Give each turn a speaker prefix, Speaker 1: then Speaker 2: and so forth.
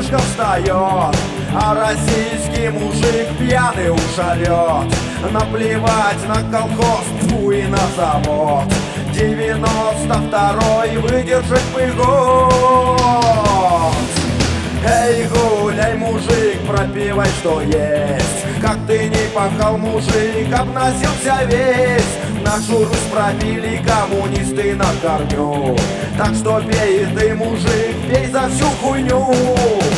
Speaker 1: солнышко встает, а российский мужик пьяный уж орет. Наплевать на колхоз, тьфу, и на завод. 92-й выдержать бы год. Эй, гуляй, мужик, пропивай, что есть. Как ты не пахал, мужик, обносился весь. Нашу Русь пропили коммунисты на корню. Так что пей ты, мужик, пей за всю хуйню.